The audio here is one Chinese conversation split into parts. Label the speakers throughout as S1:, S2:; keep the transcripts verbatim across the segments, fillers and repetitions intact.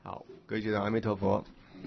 S1: 好，各位学长，阿弥陀佛。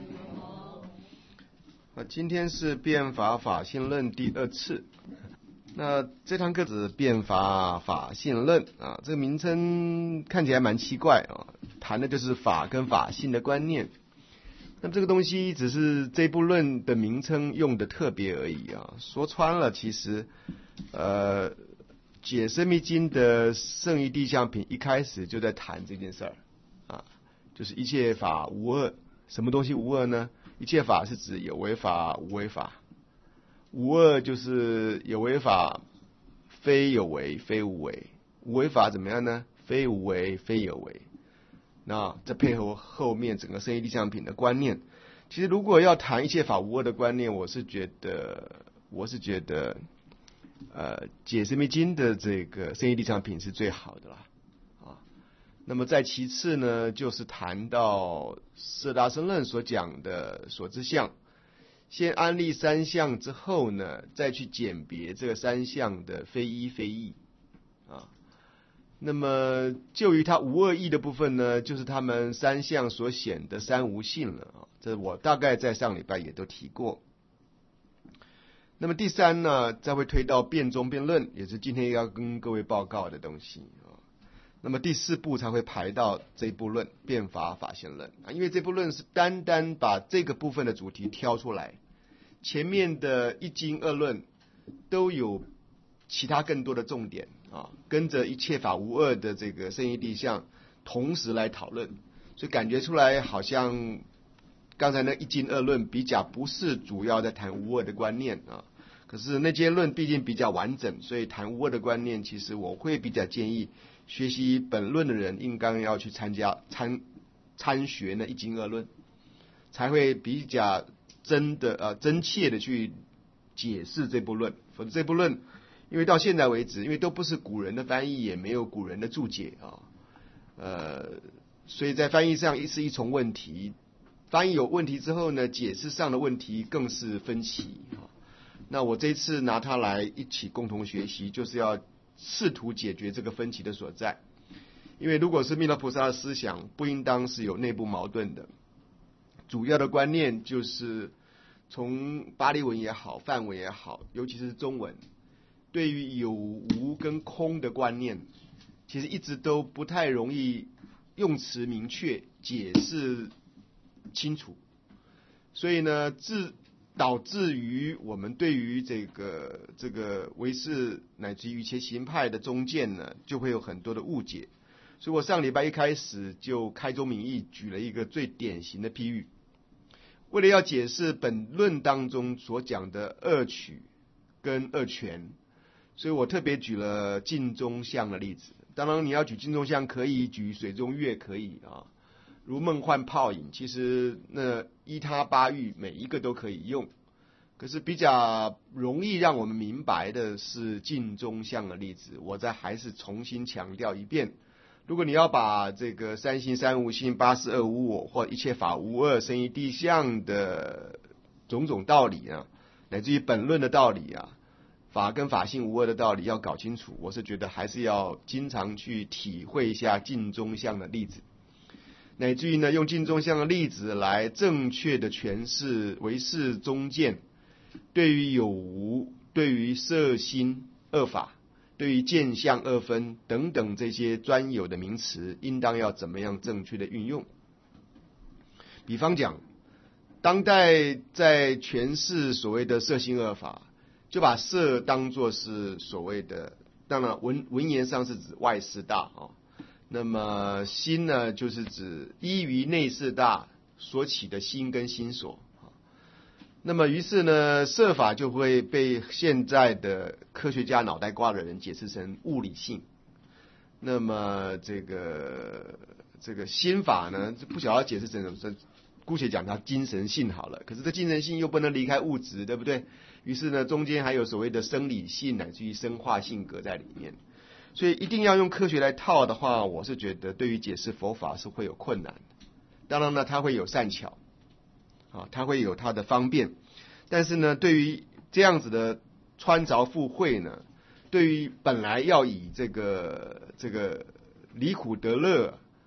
S1: 啊，今天是辩法法性论第二次。那这堂课是辩法法性论啊，这个名称看起来蛮奇怪啊，谈的就是法跟法性的观念。那这个东西只是这部论的名称用的特别而已啊。说穿了，其实呃，解深密经的圣义地相品一开始就在谈这件事儿啊，就是一切法无二。什么东西无二呢？一切法是指有为法、无为法。无二就是有为法非有为非无为，无为法怎么样呢？非无为非有为。那这配合后面整个圣义地相品的观念，其实如果要谈一切法无二的观念，我是觉得我是觉得呃解深密经的这个圣义地相品是最好的啦啊。那么再其次呢，就是谈到色大乘论所讲的所知相，先安立三相之后呢，再去鉴别这个三相的非一非异啊。那么就于它无二义的部分呢，就是他们三相所显的三无性了啊。这我大概在上礼拜也都提过。那么第三呢，再会推到辩中辩论，也是今天要跟各位报告的东西啊。那么第四步才会排到这一部论辩法法性论啊，因为这部论是单单把这个部分的主题挑出来，前面的一经二论都有其他更多的重点啊，跟着一切法无二的这个圣义地相同时来讨论，所以感觉出来好像刚才那一经二论比较不是主要在谈无二的观念啊。可是那些论毕竟比较完整，所以谈无二的观念，其实我会比较建议学习本论的人应该要去参加参参学那一经二论，才会比较真的呃真切的去解释这部论。否则这部论因为到现在为止，因为都不是古人的翻译，也没有古人的注解啊，呃，所以在翻译上是一重问题。翻译有问题之后呢，解释上的问题更是分歧啊。那我这次拿它来一起共同学习，就是要试图解决这个分歧的所在。因为如果是弥勒菩萨的思想，不应当是有内部矛盾的。主要的观念就是从巴利文也好，梵文也好，尤其是中文，对于有无跟空的观念，其实一直都不太容易用词明确，解释清楚。所以呢，自导致于我们对于这个这个唯识乃至于一些行派的中见呢，就会有很多的误解。所以我上礼拜一开始就开宗明义举了一个最典型的譬喻，为了要解释本论当中所讲的二取跟二全，所以我特别举了镜中相的例子。当然你要举镜中相可以，举水中月可以啊，如梦幻泡影，其实那依他八喻每一个都可以用。可是比较容易让我们明白的是镜中相的例子，我再还是重新强调一遍。如果你要把这个三性三无性、八识二无我或一切法无二、圣义地相的种种道理啊，乃至于本论的道理啊，法跟法性无二的道理要搞清楚，我是觉得还是要经常去体会一下镜中相的例子，乃至于呢用镜中相的例子来正确的诠释唯识中见对于有无、对于色心二法、对于见相二分等等这些专有的名词，应当要怎么样正确的运用。比方讲，当代在诠释所谓的色心二法，就把色当作是所谓的，当然文文言上是指外四大啊，那么心呢，就是指依于内四大所起的心跟心所。那么于是呢，色法就会被现在的科学家脑袋瓜的人解释成物理性。那么这个这个心法呢，不晓得解释成什么，姑且讲它精神性好了。可是这精神性又不能离开物质，对不对？于是呢，中间还有所谓的生理性乃至于生化性格在里面。所以一定要用科学来套的话，我是觉得对于解释佛法是会有困难的。当然呢，它会有善巧。啊，它会有它的方便，但是呢，对于这样子的穿凿附会呢，对于本来要以这个这个离苦得乐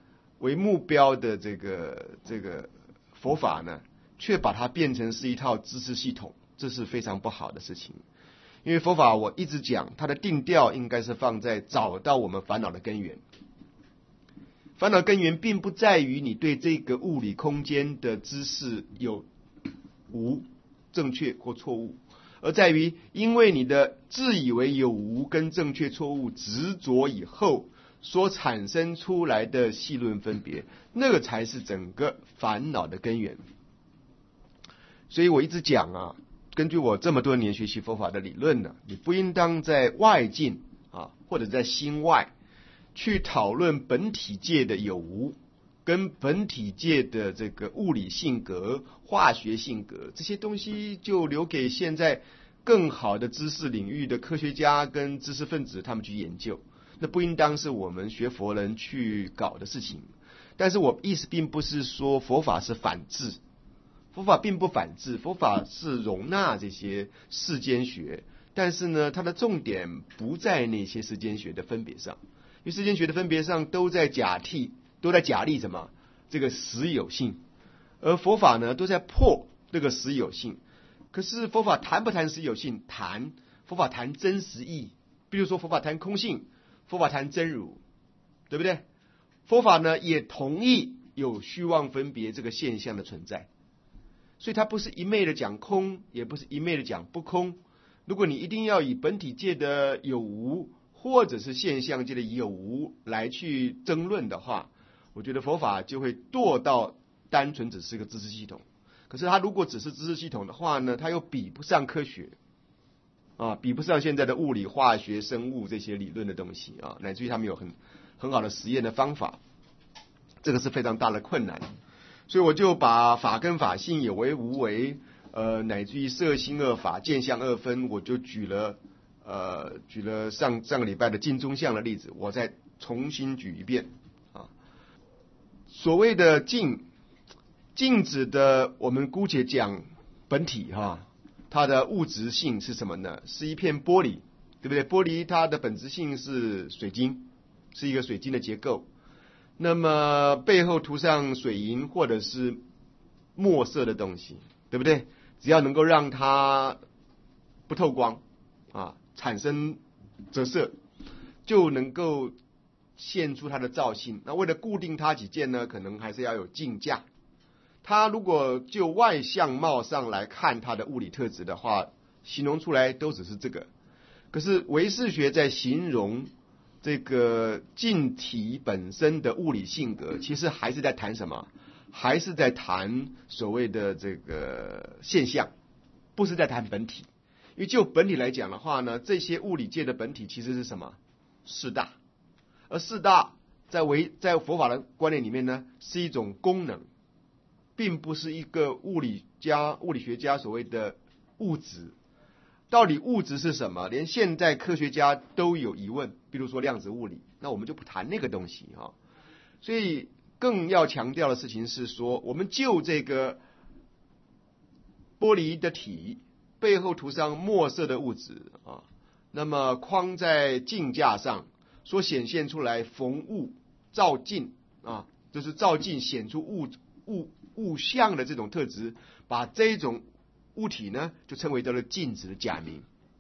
S1: 为目标的这个这个佛法呢，却把它变成是一套知识系统，这是非常不好的事情。因为佛法我一直讲，它的定调应该是放在找到我们烦恼的根源。烦恼根源并不在于你对这个物理空间的知识有无正确或错误，而在于因为你的自以为有无跟正确错误执着以后所产生出来的细论分别，那个才是整个烦恼的根源。所以我一直讲啊，根据我这么多年学习佛法的理论呢，你不应当在外境啊，或者在心外去讨论本体界的有无，跟本体界的这个物理性格、化学性格这些东西，就留给现在更好的知识领域的科学家跟知识分子他们去研究，那不应当是我们学佛人去搞的事情。但是我意思并不是说佛法是反智，佛法并不反智，佛法是容纳这些世间学，但是呢，它的重点不在那些世间学的分别上。因为世间学的分别上都在假替，都在假立什么这个实有性，而佛法呢都在破这个实有性。可是佛法谈不谈实有性？谈。佛法谈真实义，比如说佛法谈空性，佛法谈真如，对不对？佛法呢也同意有虚妄分别这个现象的存在，所以它不是一昧的讲空，也不是一昧的讲不空。如果你一定要以本体界的有无或者是现象界的有无来去争论的话，我觉得佛法就会堕到单纯只是个知识系统。可是它如果只是知识系统的话呢，它又比不上科学啊，比不上现在的物理、化学、生物这些理论的东西啊，乃至于他们有很很好的实验的方法，这个是非常大的困难。所以我就把法跟法性有为无为，呃，乃至于色心二法、见相二分，我就举了。呃，举了上上个礼拜的镜中相的例子，我再重新举一遍啊。所谓的镜，镜子的我们姑且讲本体哈，它的物质性是什么呢？是一片玻璃，对不对？玻璃它的本质性是水晶，是一个水晶的结构。那么背后涂上水银或者是墨色的东西，对不对？只要能够让它不透光啊，产生折射，就能够现出它的造性。那为了固定它几件呢，可能还是要有镜架。它如果就外相貌上来看它的物理特质的话，形容出来都只是这个。可是唯识学在形容这个镜体本身的物理性格，其实还是在谈什么？还是在谈所谓的这个现象，不是在谈本体。因为就本体来讲的话呢，这些物理界的本体其实是什么？四大。而四大在为在佛法的观念里面呢，是一种功能，并不是一个物理家、物理学家所谓的物质。到底物质是什么？连现代科学家都有疑问。比如说量子物理，那我们就不谈那个东西啊。所以更要强调的事情是说，我们就这个玻璃的体背后涂上墨色的物质啊，那么框在镜架上所显现出来逢物照镜啊，就是照镜显出物物物象的这种特质，把这种物体呢就称为叫做镜子的假名。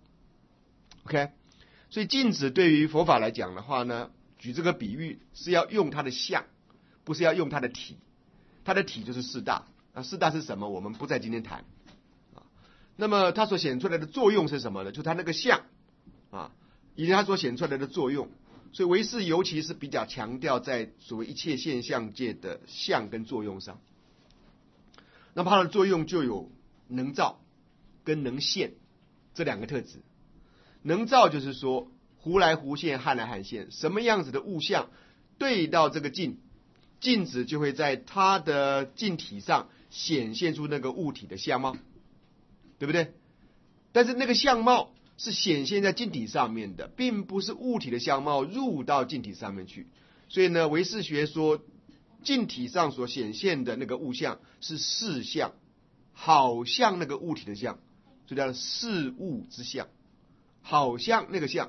S1: OK， 所以镜子对于佛法来讲的话呢，举这个比喻是要用它的相，不是要用它的体。它的体就是四大，那四大是什么我们不在今天谈。那么它所显出来的作用是什么呢？就是它那个相啊，以及它所显出来的作用。所以唯识尤其是比较强调在所谓一切现象界的相跟作用上。那么它的作用就有能造跟能现这两个特质。能造就是说弧来弧现，汉来汉现，什么样子的物象对到这个镜，镜子就会在它的镜体上显现出那个物体的相貌，对不对？但是那个相貌是显现在镜体上面的，并不是物体的相貌入到镜体上面去。所以呢，唯识学说镜体上所显现的那个物象是事相，好像那个物体的相，所以叫事物之相，好像那个相。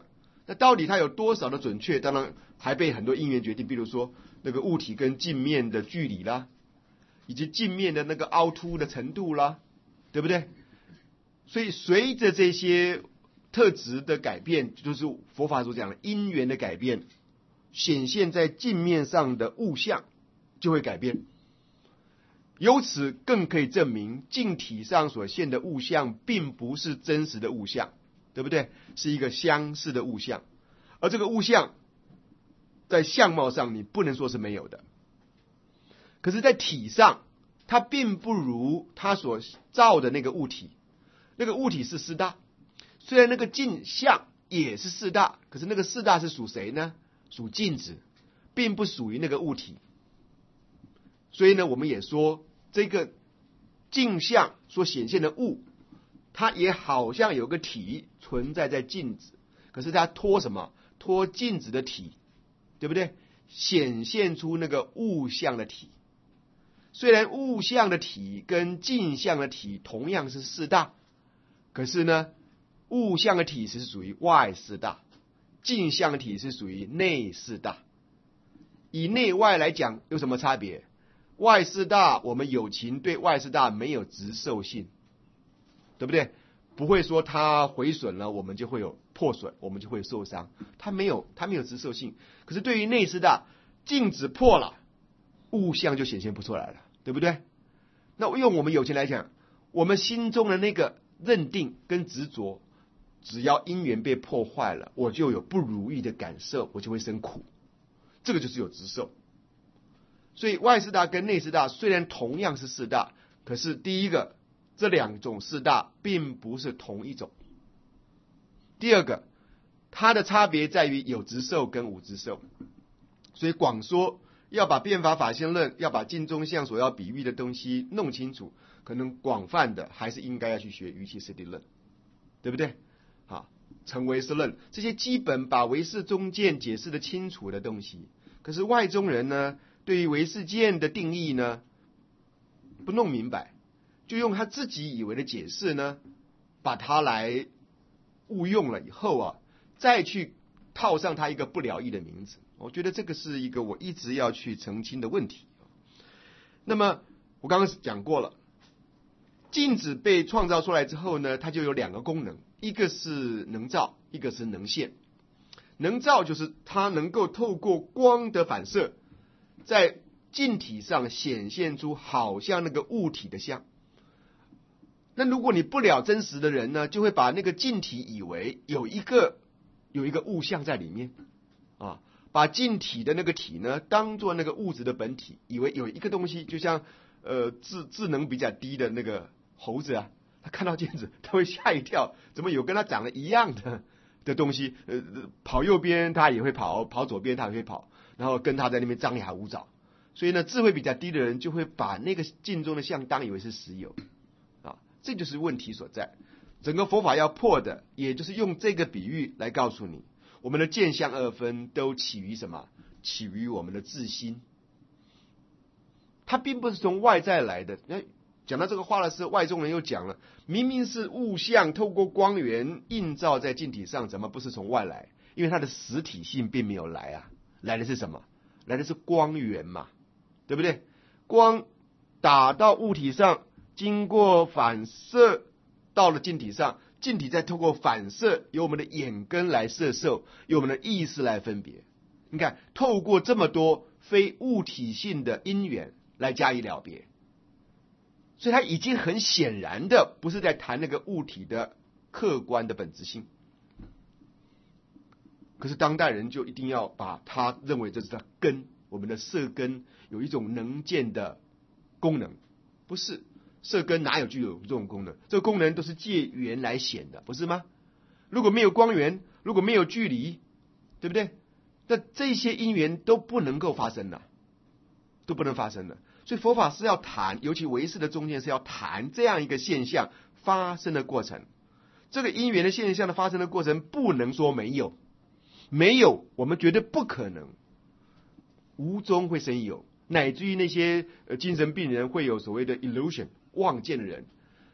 S1: 那到底它有多少的准确？当然还被很多因缘决定，比如说那个物体跟镜面的距离啦，以及镜面的那个凹凸的程度啦，对不对？所以随着这些特质的改变，就是佛法所讲的因缘的改变，显现在镜面上的物象就会改变。由此更可以证明镜体上所现的物象并不是真实的物象，对不对？是一个相似的物象，而这个物象在相貌上你不能说是没有的，可是在体上它并不如它所造的那个物体。那个物体是四大，虽然那个镜像也是四大，可是那个四大是属谁呢？属镜子，并不属于那个物体。所以呢，我们也说这个镜像所显现的物，它也好像有个体存在在镜子，可是它托什么？托镜子的体，对不对？显现出那个物象的体。虽然物象的体跟镜像的体同样是四大，可是呢，物象的体是属于外四大，镜像的体是属于内四大。以内外来讲有什么差别？外四大我们有情对外四大没有执受性，对不对？不会说它毁损了我们就会有破损，我们就会受伤，它没有它没有执受性。可是对于内四大，镜子破了，物象就显现不出来了，对不对？那用我们有情来讲，我们心中的那个认定跟执着，只要因缘被破坏了，我就有不如意的感受，我就会生苦，这个就是有执受。所以外四大跟内四大虽然同样是四大，可是第一个，这两种四大并不是同一种。第二个，它的差别在于有执受跟无执受。所以广说要把变法法性论，要把镜中相所要比喻的东西弄清楚，可能广泛的还是应该要去学瑜伽师地论，对不对？好，成唯识论这些基本把唯识中见解释的清楚的东西，可是外中人呢，对于唯识见的定义呢不弄明白，就用他自己以为的解释呢，把它来误用了以后啊，再去套上他一个不了义的名字。我觉得这个是一个我一直要去澄清的问题。那么我刚刚讲过了，镜子被创造出来之后呢，它就有两个功能，一个是能照，一个是能现。能照就是它能够透过光的反射，在镜体上显现出好像那个物体的像。那如果你不了真实的人呢，就会把那个镜体以为有一个有一个物象在里面啊，把镜体的那个体呢当做那个物质的本体，以为有一个东西，就像呃智智能比较低的那个猴子啊，他看到镜子他会吓一跳，怎么有跟他长得一样的的东西？呃，跑右边他也会跑，跑左边他也会跑，然后跟他在那边张牙舞爪。所以呢，智慧比较低的人就会把那个镜中的像当以为是实有啊，这就是问题所在。整个佛法要破的，也就是用这个比喻来告诉你，我们的见相二分都起于什么？起于我们的自心，它并不是从外在来的。讲到这个话的时候，外中人又讲了，明明是物象透过光源映照在镜体上，怎么不是从外来？因为它的实体性并没有来啊，来的是什么？来的是光源嘛，对不对？光打到物体上，经过反射到了镜体上，镜体再透过反射，由我们的眼根来摄受，由我们的意识来分别。你看，透过这么多非物体性的因缘来加以了别，所以它已经很显然的不是在谈那个物体的客观的本质性。可是当代人就一定要把它认为这是它根，我们的色根有一种能见的功能，不是。色根哪有具有这种功能？这个功能都是借缘来显的，不是吗？如果没有光源，如果没有距离，对不对？那这些因缘都不能够发生了，都不能发生了。所以佛法是要谈，尤其唯识的中间是要谈这样一个现象发生的过程。这个因缘的现象的发生的过程，不能说没有，没有我们觉得不可能，无中会生有，乃至于那些呃精神病人会有所谓的 illusion。望见的人，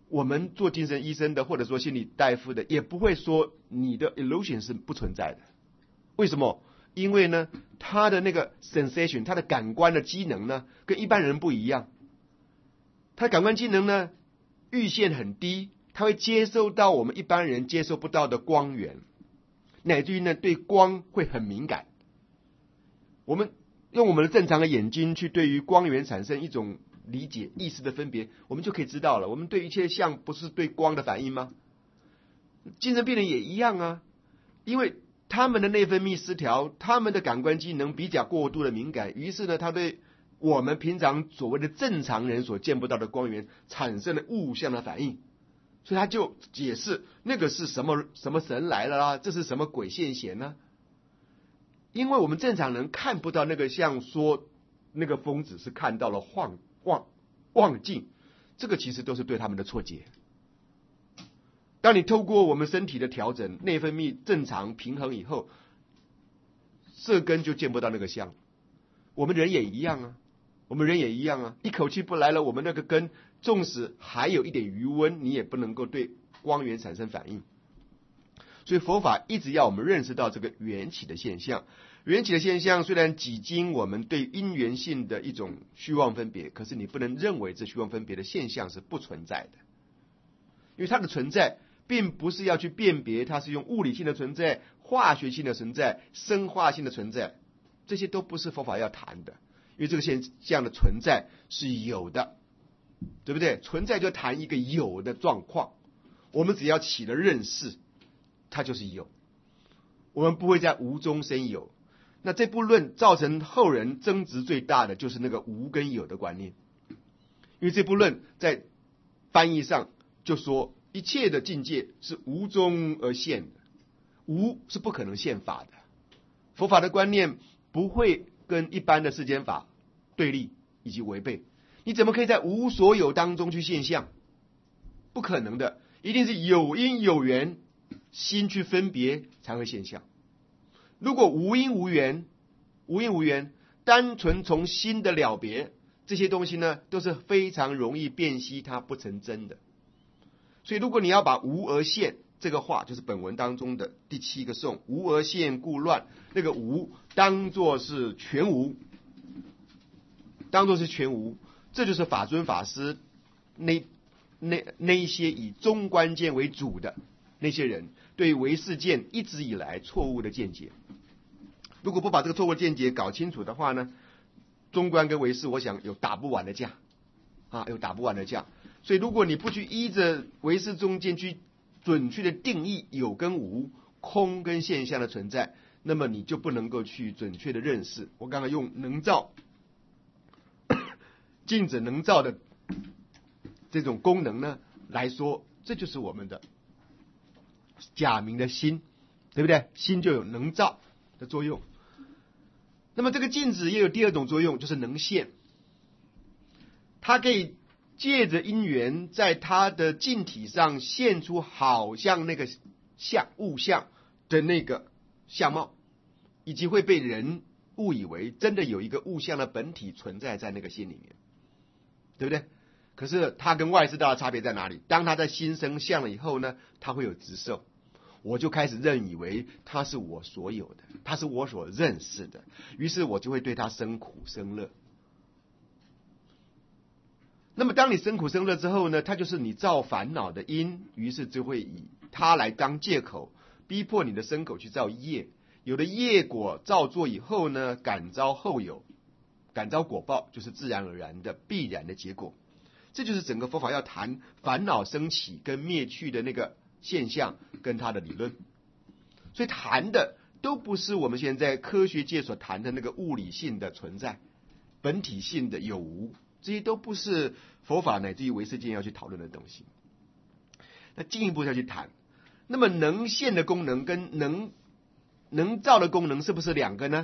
S1: 我们做精神医生的，或者说心理大夫的，也不会说你的 illusion 是不存在的。为什么？因为呢，他的那个 sensation， 他的感官的机能呢，跟一般人不一样。他的感官机能呢，阈限很低，他会接收到我们一般人接收不到的光源，乃至于呢，对光会很敏感。我们用我们的正常的眼睛去对于光源产生一种理解、意识的分别，我们就可以知道了。我们对一切相不是对光的反应吗？精神病人也一样啊，因为他们的内分泌失调，他们的感官机能比较过度的敏感，于是呢，他对我们平常所谓的正常人所见不到的光源产生了物象的反应，所以他就解释那个是什么什么神来了啦，这是什么鬼现显呢？因为我们正常人看不到那个像说那个疯子是看到了幻妄妄境，这个其实都是对他们的错解。当你透过我们身体的调整，内分泌正常平衡以后，色根就见不到那个相。我们人也一样啊，我们人也一样啊，一口气不来了，我们那个根纵使还有一点余温，你也不能够对光源产生反应。所以佛法一直要我们认识到这个缘起的现象。缘起的现象虽然几经我们对因缘性的一种虚妄分别，可是你不能认为这虚妄分别的现象是不存在的，因为它的存在并不是要去辨别它是用物理性的存在、化学性的存在、生化性的存在，这些都不是佛法要谈的。因为这个现象的存在是有的，对不对？存在就谈一个有的状况，我们只要起了认识，它就是有，我们不会在无中生有。那这部论造成后人争执最大的就是那个无跟有的观念，因为这部论在翻译上就说一切的境界是无中而现的，无是不可能现法的。佛法的观念不会跟一般的世间法对立以及违背，你怎么可以在无所有当中去现象？不可能的，一定是有因有缘，心去分别才会现象。如果无因无缘，无因无缘，单纯从心的了别，这些东西呢，都是非常容易辨析它不成真的。所以如果你要把无而现这个话，就是本文当中的第七个颂，无而现故乱，那个无当作是全无，当作是全无，这就是法尊法师那那那一些以中观见为主的那些人对唯识见一直以来错误的见解。如果不把这个错误的见解搞清楚的话呢，中观跟唯识我想有打不完的架啊，有打不完的架。所以如果你不去依着唯识中间去准确的定义有跟无、空跟现象的存在，那么你就不能够去准确的认识。我刚刚用能照镜子能照的这种功能呢来说，这就是我们的假名的心，对不对？心就有能照的作用。那么这个镜子也有第二种作用，就是能现，它可以借着因缘在它的镜体上现出好像那个像物象的那个相貌，以及会被人误以为真的有一个物象的本体存在在那个心里面，对不对？可是它跟外识道的差别在哪里？当它在心生相了以后呢，它会有执受，我就开始认以为它是我所有的，它是我所认识的，于是我就会对它生苦生乐。那么当你生苦生乐之后呢，它就是你造烦恼的因，于是就会以它来当借口，逼迫你的身口去造业。有的业果造作以后呢，感召后有，感召果报，就是自然而然的必然的结果。这就是整个佛法要谈烦恼升起跟灭去的那个现象跟它的理论。所以谈的都不是我们现在科学界所谈的那个物理性的存在、本体性的有无，这些都不是佛法乃至于唯识界要去讨论的东西。那进一步要去谈，那么能现的功能跟能能造的功能是不是两个呢？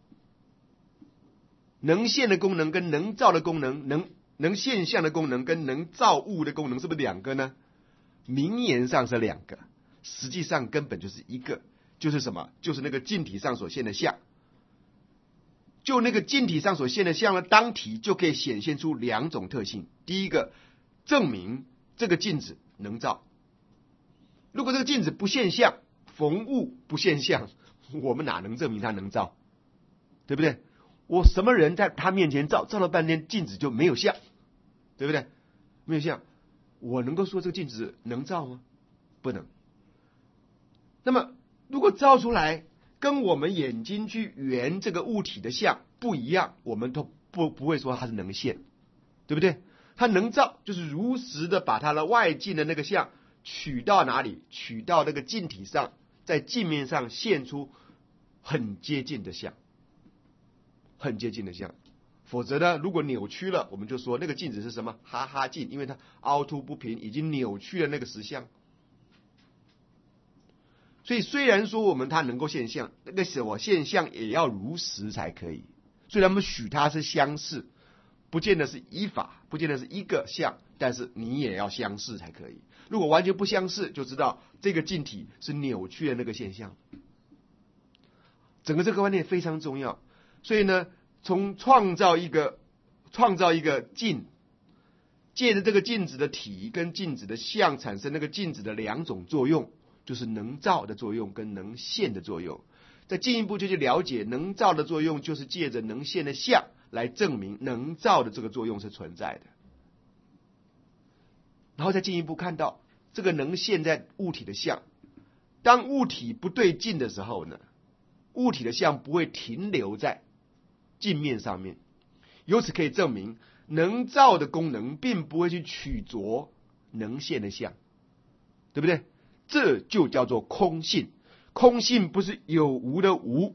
S1: 能现的功能跟能造的功能，能能现象的功能跟能造物的功能是不是两个呢？名言上是两个，实际上根本就是一个，就是什么？就是那个镜体上所现的相。就那个镜体上所现的相呢，当体就可以显现出两种特性。第一个，证明这个镜子能照。如果这个镜子不现象，逢物不现象，我们哪能证明它能照？对不对？我什么人在他面前照，照了半天镜子就没有相，对不对？没有相，我能够说这个镜子能照吗？不能。那么如果照出来跟我们眼睛去圆这个物体的像不一样，我们都不不会说它是能现，对不对？它能照就是如实的把它的外境的那个像取到哪里？取到那个镜体上，在镜面上现出很接近的像，很接近的像。否则呢，如果扭曲了，我们就说那个镜子是什么？哈哈镜，因为它凹凸不平，已经扭曲了那个实相。所以虽然说我们它能够现象，那个什么现象也要如实才可以。虽然我们许它是相似，不见得是一法，不见得是一个像，但是你也要相似才可以。如果完全不相似，就知道这个镜体是扭曲的那个现象。整个这个观念非常重要。所以呢，从创造一个创造一个镜，借着这个镜子的体跟镜子的像产生那个镜子的两种作用，就是能照的作用跟能现的作用。再进一步就去了解能照的作用，就是借着能现的像来证明能照的这个作用是存在的。然后再进一步看到这个能现在物体的像，当物体不对镜的时候呢，物体的像不会停留在镜面上面，由此可以证明能照的功能并不会去取着能现的像，对不对？这就叫做空性。空性不是有无的无，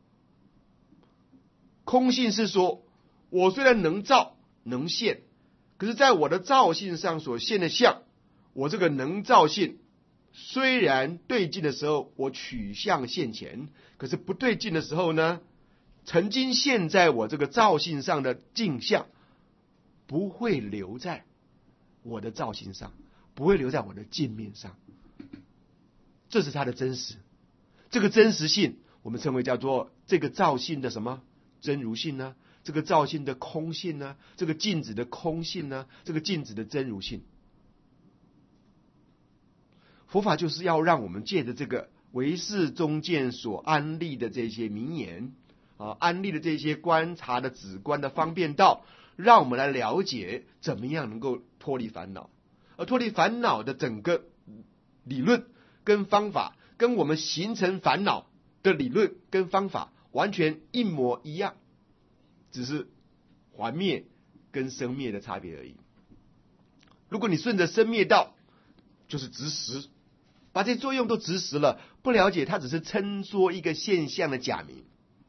S1: 空性是说我虽然能照能现，可是在我的照性上所现的像，我这个能照性虽然对镜的时候我取向现前，可是不对镜的时候呢，曾经现在我这个照性上的镜像不会留在我的照性上，不会留在我的镜面上，这是它的真实。这个真实性我们称为叫做这个照性的什么真如性呢？这个照性的空性呢？这个镜子的空性呢？这个镜子的真如性。佛法就是要让我们借着这个唯识中见所安立的这些名言啊，安立的这些观察的止观的方便道，让我们来了解怎么样能够脱离烦恼。而脱离烦恼的整个理论跟方法，跟我们形成烦恼的理论跟方法完全一模一样，只是还灭跟生灭的差别而已。如果你顺着生灭道，就是执实，把这些作用都执实了，不了解它只是称说一个现象的假名，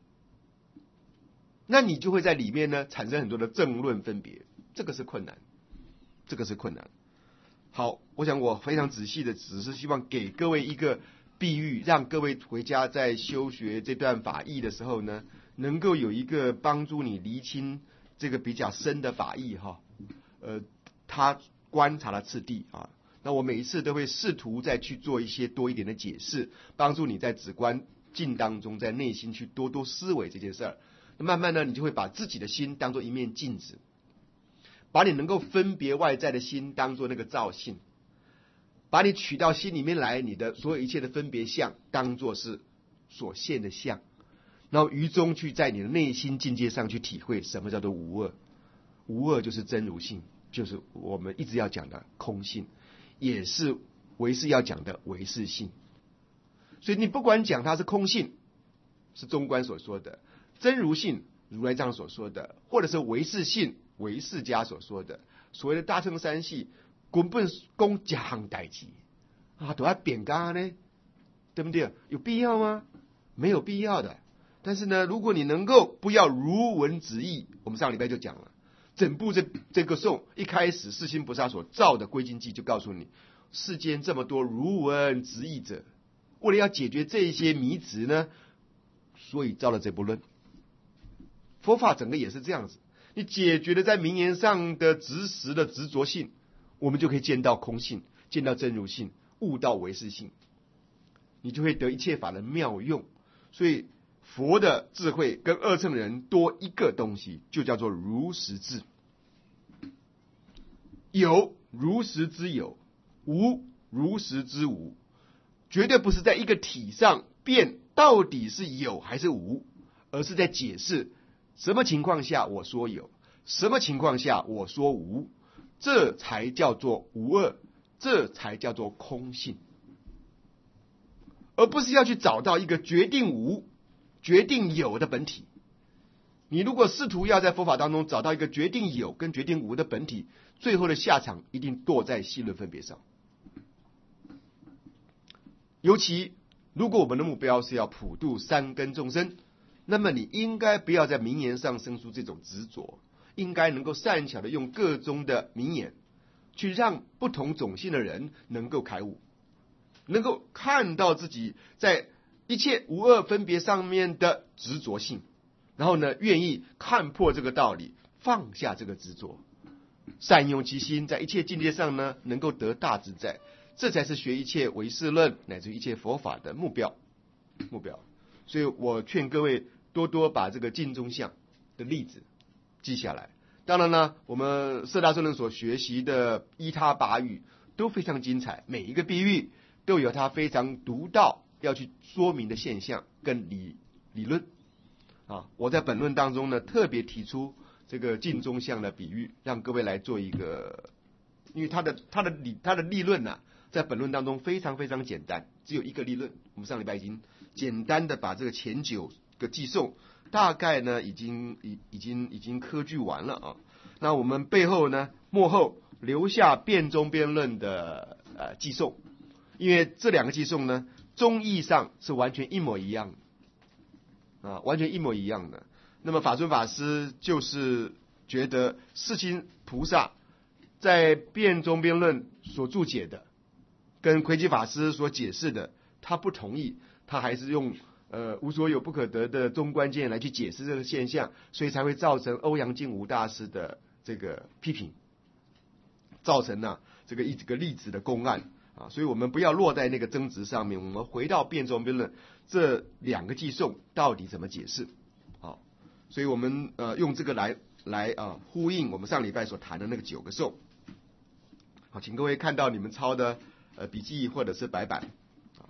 S1: 那你就会在里面呢产生很多的正论分别，这个是困难，这个是困难。好，我想我非常仔细的只是希望给各位一个比喻，让各位回家在修学这段法义的时候呢，能够有一个帮助你厘清这个比较深的法义哈。呃，他观察的次第啊，那我每一次都会试图再去做一些多一点的解释，帮助你在止观境当中，在内心去多多思维这件事儿。那慢慢呢，你就会把自己的心当作一面镜子，把你能够分别外在的心当作那个照性，把你取到心里面来，你的所有一切的分别相当作是所现的相，然后于中去在你的内心境界上去体会什么叫做无二。无二就是真如性，就是我们一直要讲的空性，也是唯识要讲的唯识性。所以你不管讲它是空性，是中观所说的真如性，如来藏所说的，或者是唯识性，唯识家所说的，所谓的大乘三系根本讲一项代志啊，都要变嘎呢，对不对？有必要吗？没有必要的。但是呢，如果你能够不要如文直译，我们上礼拜就讲了，整部这这个颂一开始世亲菩萨所造的归经记就告诉你，世间这么多如文直译者，为了要解决这些迷执呢，所以造了这部论。佛法整个也是这样子，你解决了在名言上的执实的执着性，我们就可以见到空性，见到真如性，悟到唯识性，你就会得一切法的妙用。所以佛的智慧跟二乘人多一个东西，就叫做如实智。有如实之有，无如实之无，绝对不是在一个体上辩到底是有还是无，而是在解释什么情况下我说有，什么情况下我说无，这才叫做无二，这才叫做空性，而不是要去找到一个决定无、决定有的本体。你如果试图要在佛法当中找到一个决定有跟决定无的本体，最后的下场一定堕在细论分别上。尤其如果我们的目标是要普度三根众生，那么你应该不要在名言上生出这种执着，应该能够善巧的用各宗的名言去让不同种性的人能够开悟，能够看到自己在一切无二分别上面的执着性，然后呢，愿意看破这个道理，放下这个执着，善用其心，在一切境界上呢，能够得大自在。这才是学一切唯识论乃至一切佛法的目标。目标。所以我劝各位多多把这个镜中相的例子记下来。当然呢，我们色大圣人所学习的依他八喻都非常精彩，每一个比喻都有它非常独到要去说明的现象跟理理论。啊，我在本论当中呢，特别提出这个镜中相的比喻，让各位来做一个，因为它的它的理它的立论呢、啊，在本论当中非常非常简单，只有一个立论。我们上礼拜已经简单的把这个前九个寄送，大概呢已经已已经已经科据完了啊。那我们背后呢幕后留下辩中辩论的呃寄送，因为这两个寄送呢，宗义上是完全一模一样的。啊，完全一模一样的。那么法尊法师就是觉得世亲菩萨在辩中辩论所注解的，跟魁基法师所解释的，他不同意，他还是用呃无所有不可得的中观见来去解释这个现象，所以才会造成欧阳靖无大师的这个批评，造成呢、啊、这个一这个例子的公案。啊，所以我们不要落在那个争执上面，我们回到辩中辩论这两个寄送到底怎么解释？好，所以我们呃用这个来来啊呼应我们上礼拜所谈的那个九个颂。好，请各位看到你们抄的呃笔记或者是白板啊，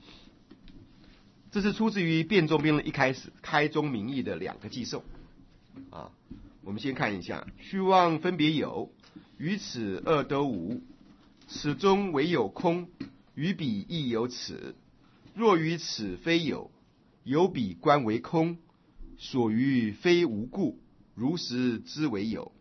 S1: 这是出自于辩中辩论一开始开宗明义的两个寄送啊。我们先看一下，虚妄分别有，于此二都无。此中唯有空，于彼亦有此。若于此非有，有彼观为空，所于非无故，如实之为有。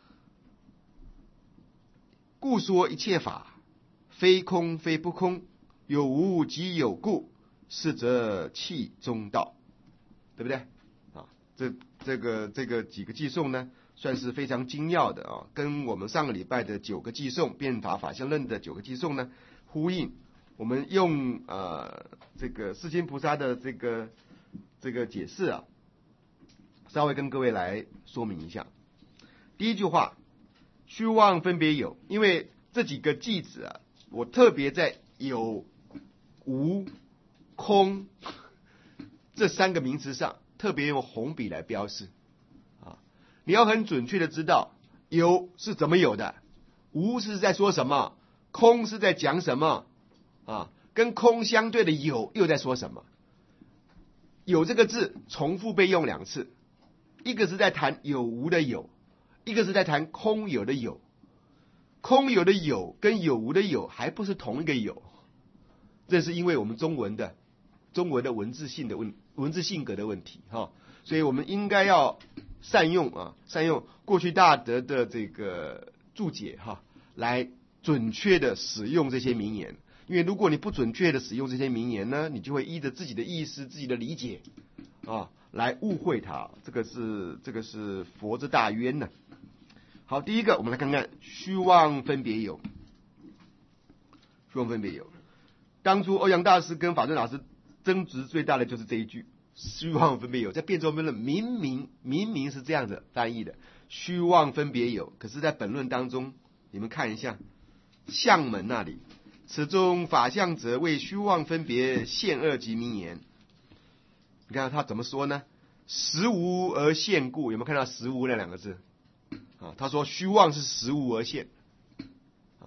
S1: 故说一切法，非空非不空，有无即有故，是则气中道，对不对？啊，这这个这个几个寄送呢，算是非常精要的啊，跟我们上个礼拜的九个寄送辩法法相论的九个寄送呢呼应。我们用呃这个世亲菩萨的这个这个解释啊，稍微跟各位来说明一下。第一句话，虚妄分别有，因为这几个句子啊，我特别在有、无、空这三个名词上特别用红笔来标示。你要很准确的知道有是怎么有的，无是在说什么，空是在讲什么啊？跟空相对的有又在说什么？有这个字重复被用两次，一个是在谈有无的有，一个是在谈空有的有。空有的有跟有无的有还不是同一个有，这是因为我们中文的中文的文字性的问文字性格的问题哈，所以我们应该要善用啊，善用过去大德的这个注解哈，来准确的使用这些名言。因为如果你不准确的使用这些名言呢，你就会依着自己的意思、自己的理解啊，来误会它。这个是这个是佛之大冤呢。好，第一个我们来看看虚妄分别有。虚妄分别有，当初欧阳大师跟法尊老师争执最大的就是这一句。虚妄分别有，在辩中辩论明明明明是这样子翻译的，虚妄分别有。可是，在本论当中，你们看一下相门那里，此中法相者为虚妄分别现二级名言。你看他怎么说呢？实无而现故，有没有看到实无那两个字？啊，他说虚妄是实无而现。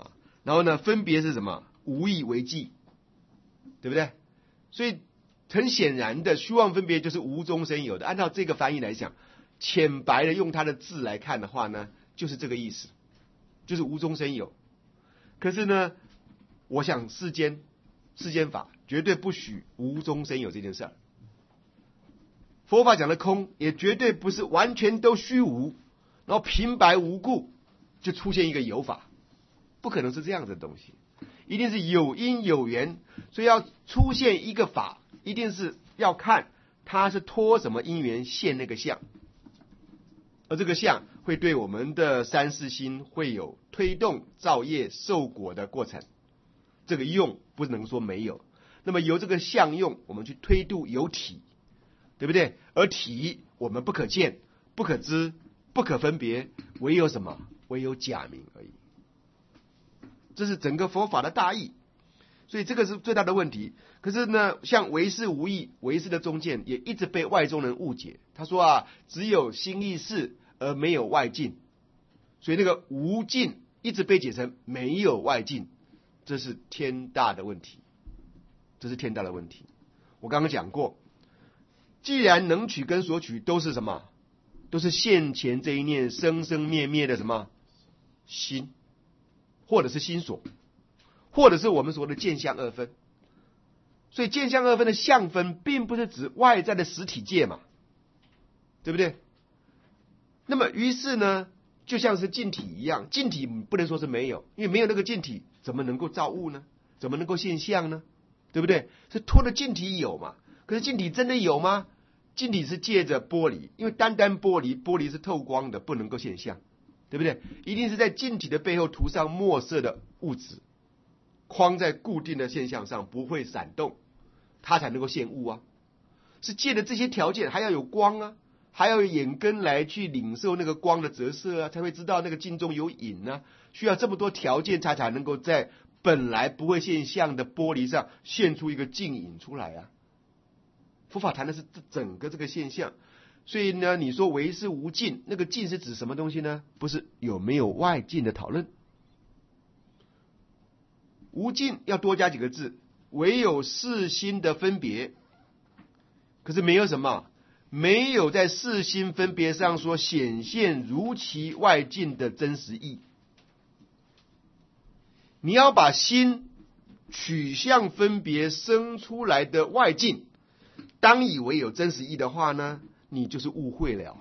S1: 然后呢，分别是什么？无以为继，对不对？所以很显然的，虚妄分别就是无中生有的。按照这个翻译来讲，浅白的用它的字来看的话呢，就是这个意思，就是无中生有。可是呢，我想世间世间法绝对不许无中生有这件事儿。佛法讲的空，也绝对不是完全都虚无，然后平白无故就出现一个有法，不可能是这样子的东西，一定是有因有缘。所以要出现一个法，一定是要看它是托什么因缘现那个相，而这个相会对我们的三世心会有推动造业受果的过程，这个用不能说没有。那么由这个相用，我们去推度有体，对不对？而体我们不可见、不可知、不可分别，唯有什么？唯有假名而已。这是整个佛法的大义，所以这个是最大的问题。可是呢，像唯识无义、唯识的中见也一直被外宗人误解。他说啊，只有心意识而没有外境，所以那个无境一直被解成没有外境，这是天大的问题，这是天大的问题。我刚刚讲过，既然能取跟所取都是什么？都是现前这一念生生灭灭的什么心，或者是心所，或者是我们所谓的见相二分。所以见相二分的相分并不是指外在的实体界嘛，对不对？那么于是呢，就像是净体一样，净体不能说是没有，因为没有那个净体怎么能够造物呢？怎么能够现象呢？对不对？是托的净体有嘛？可是净体真的有吗？净体是借着玻璃，因为单单玻璃，玻璃是透光的，不能够现象，对不对？一定是在净体的背后涂上墨色的物质，框在固定的现象上，不会闪动，它才能够现物啊。是借着这些条件，还要有光啊，还要有眼根来去领受那个光的折射啊，才会知道那个镜中有影啊。需要这么多条件，它才能够在本来不会现象的玻璃上现出一个镜影出来啊。佛法谈的是整个这个现象，所以呢，你说唯识无境，那个境是指什么东西呢？不是有没有外境的讨论。无境要多加几个字，唯有世心的分别，可是没有什么，没有在世心分别上说显现如其外境的真实义。你要把心取向分别生出来的外境当以为有真实义的话呢，你就是误会了。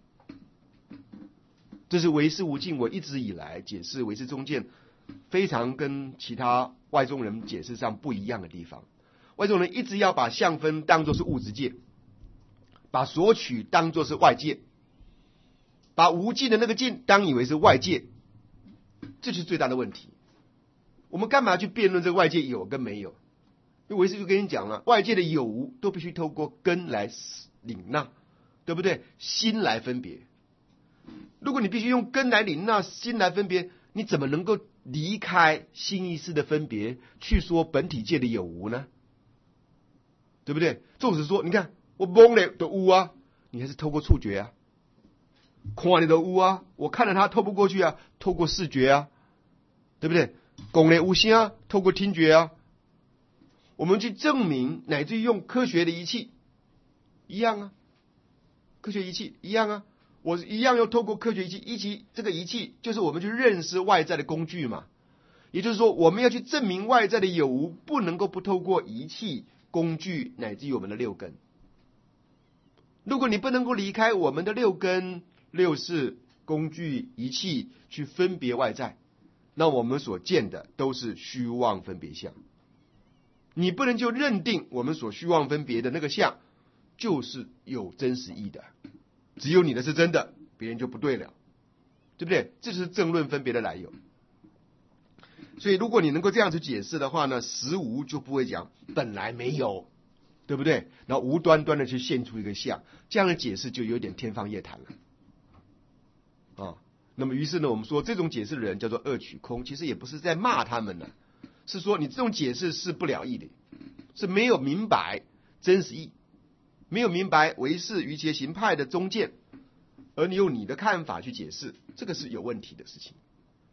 S1: 这是唯识无境我一直以来解释唯识中见非常跟其他外宗人解释上不一样的地方。外宗人一直要把相分当作是物质界，把所取当作是外界，把无境的那个境当以为是外界，这就是最大的问题。我们干嘛去辩论这个外界有跟没有？因为唯识就跟你讲了，外界的有无都必须透过根来领纳，对不对？心来分别。如果你必须用根来领纳，心来分别，你怎么能够离开心意识的分别去说本体界的有无呢？对不对？纵使说，你看我摸了的有啊，你还是透过触觉啊；看了的有啊，我看了它透不过去啊，透过视觉啊，对不对？讲了有声啊，透过听觉啊。我们去证明，乃至于用科学的仪器一样啊，科学仪器一样啊，我一样要透过科学仪器，仪器这个仪器就是我们去认识外在的工具嘛。也就是说，我们要去证明外在的有无，不能够不透过仪器、工具，乃至于我们的六根。如果你不能够离开我们的六根、六识、工具、仪器去分别外在，那我们所见的都是虚妄分别相。你不能就认定我们所虚妄分别的那个相就是有真实义的，只有你的是真的，别人就不对了，对不对？这就是正论分别的来由。所以如果你能够这样去解释的话呢，实无就不会讲本来没有，对不对？然后无端端的去现出一个相，这样的解释就有点天方夜谭了啊。那么于是呢，我们说这种解释的人叫做恶取空，其实也不是在骂他们呢，是说你这种解释是不了义的，是没有明白真实义，没有明白唯识瑜伽行派的中见，而你用你的看法去解释，这个是有问题的事情。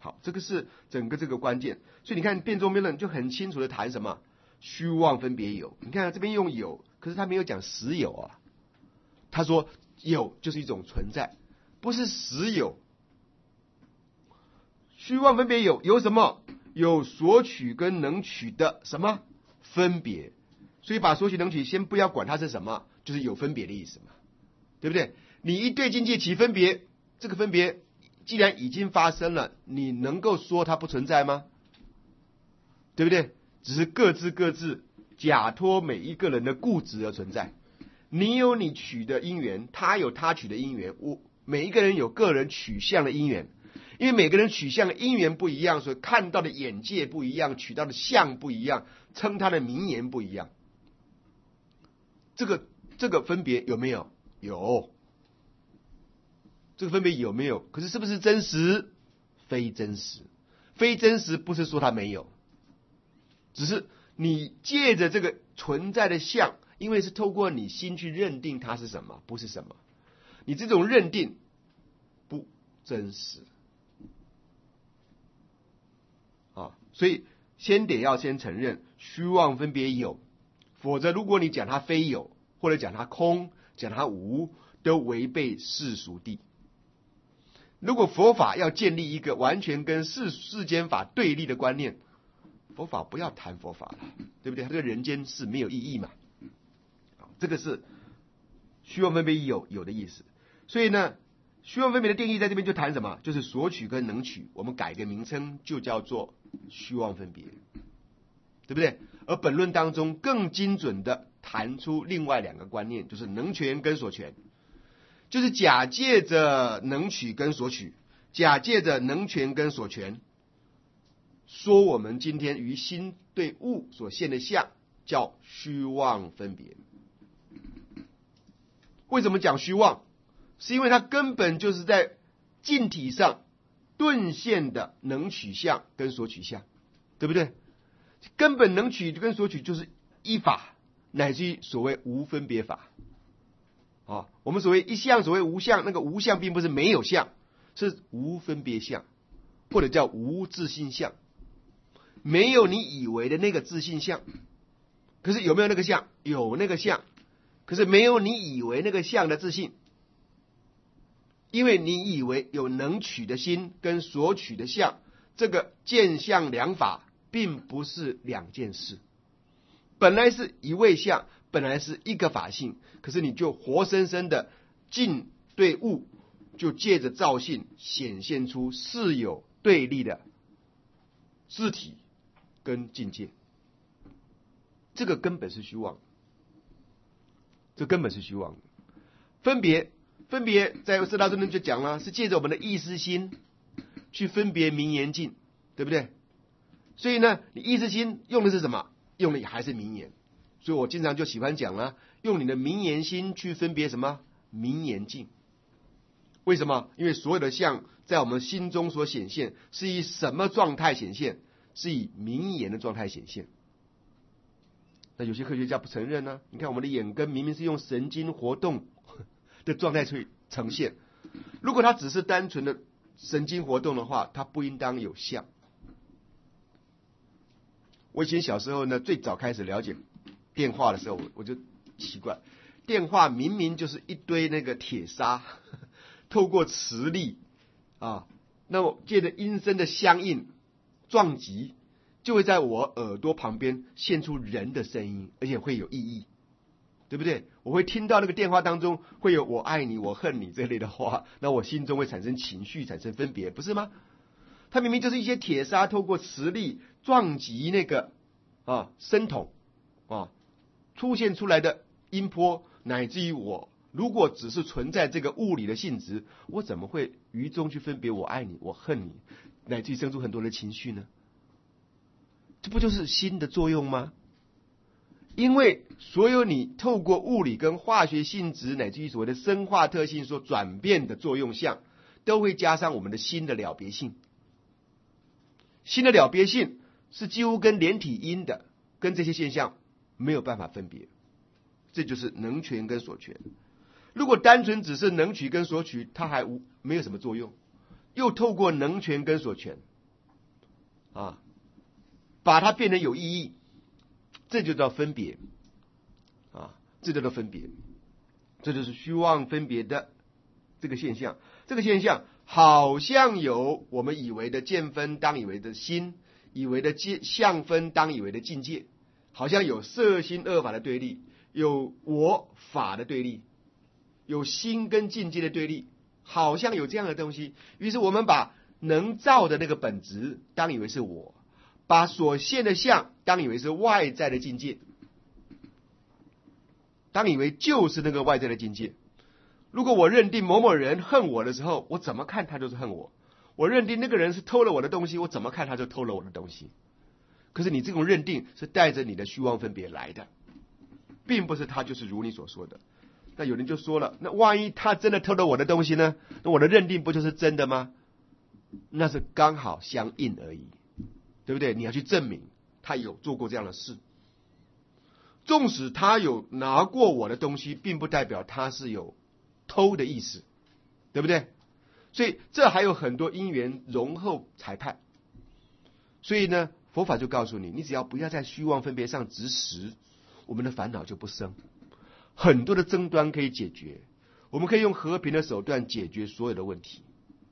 S1: 好，这个是整个这个关键。所以你看辩证辩论就很清楚的谈什么虚妄分别有。你看这边用有，可是他没有讲实有啊。他说有就是一种存在，不是实有。虚妄分别有有什么？有索取跟能取的什么分别？所以把索取能取先不要管它是什么，就是有分别的意思嘛，对不对？你一对境界起分别，这个分别既然已经发生了，你能够说它不存在吗？对不对？只是各自各自假托每一个人的固执而存在。你有你取的因缘，他有他取的因缘，我每一个人有个人取向的因缘。因为每个人取向的因缘不一样，所以看到的眼界不一样，取到的相不一样，称他的名言不一样。这个这个分别有没有？有。这个分别有没有？可是是不是真实？非真实。非真实不是说它没有，只是你借着这个存在的相，因为是透过你心去认定它是什么，不是什么，你这种认定不真实。啊，所以先得要先承认虚妄分别有，否则如果你讲它非有，或者讲它空，讲它无，都违背世俗谛。如果佛法要建立一个完全跟世世间法对立的观念，佛法不要谈佛法了，对不对？这个人间是没有意义嘛。这个是虚妄分别有有的意思。所以呢，虚妄分别的定义在这边就谈什么？就是索取跟能取，我们改个名称就叫做虚妄分别，对不对？而本论当中更精准的谈出另外两个观念，就是能权跟所权，就是假借着能取跟所取，假借着能权跟所权，说我们今天于心对物所现的相叫虚妄分别。为什么讲虚妄？是因为它根本就是在境体上顿现的能取相跟所取相，对不对？根本能取跟所取就是一法，乃至于所谓无分别法。啊，我们所谓一相，所谓无相，那个无相并不是没有相，是无分别相，或者叫无自性相，没有你以为的那个自性相。可是有没有那个相？有那个相，可是没有你以为那个相的自性。因为你以为有能取的心跟所取的相，这个见相两法并不是两件事，本来是一位相，本来是一个法性，可是你就活生生的境对物，就借着造性显现出是有对立的自体跟境界，这个根本是虚妄，这根本是虚妄。分别分别在四大正论就讲了，是借着我们的意识心去分别名言境，对不对？所以呢，你意识心用的是什么？用的还是名言。所以我经常就喜欢讲了，用你的名言心去分别什么名言境。为什么？因为所有的相在我们心中所显现，是以什么状态显现？是以名言的状态显现。那有些科学家不承认呢、啊？你看我们的眼根明明是用神经活动的状态去呈现，如果它只是单纯的神经活动的话，它不应当有相。我以前小时候呢，最早开始了解电话的时候，我就奇怪，电话明明就是一堆那个铁砂，透过磁力啊，那么借着音声的相应撞击，就会在我耳朵旁边现出人的声音，而且会有意义，对不对？我会听到那个电话当中会有我爱你我恨你这类的话，那我心中会产生情绪，产生分别，不是吗？它明明就是一些铁砂透过磁力撞击那个啊声筒啊出现出来的音波，乃至于我如果只是存在这个物理的性质，我怎么会于中去分别我爱你我恨你，乃至于生出很多的情绪呢？这不就是心的作用吗？因为所有你透过物理跟化学性质乃至于所谓的生化特性所转变的作用项，都会加上我们的心的了别性。心的了别性是几乎跟连体婴的，跟这些现象没有办法分别，这就是能权跟所权。如果单纯只是能取跟所取，它还无没有什么作用，又透过能权跟所权， 啊，把它变成有意义，这就叫分别啊，这就叫分别，这就是虚妄分别的这个现象。这个现象好像有我们以为的见分当以为的心，以为的相分当以为的境界，好像有色心二法的对立，有我法的对立，有心跟境界的对立，好像有这样的东西。于是我们把能造的那个本质当以为是我，把所现的相当以为是外在的境界，当以为就是那个外在的境界。如果我认定某某人恨我的时候，我怎么看他就是恨我；我认定那个人是偷了我的东西，我怎么看他就偷了我的东西。可是你这种认定是带着你的虚妄分别来的，并不是他就是如你所说的。那有人就说了，那万一他真的偷了我的东西呢？那我的认定不就是真的吗？那是刚好相应而已，对不对？你要去证明他有做过这样的事。纵使他有拿过我的东西，并不代表他是有偷的意思，对不对？所以这还有很多因缘容后裁判。所以呢，佛法就告诉你，你只要不要在虚妄分别上执实，我们的烦恼就不生，很多的争端可以解决，我们可以用和平的手段解决所有的问题。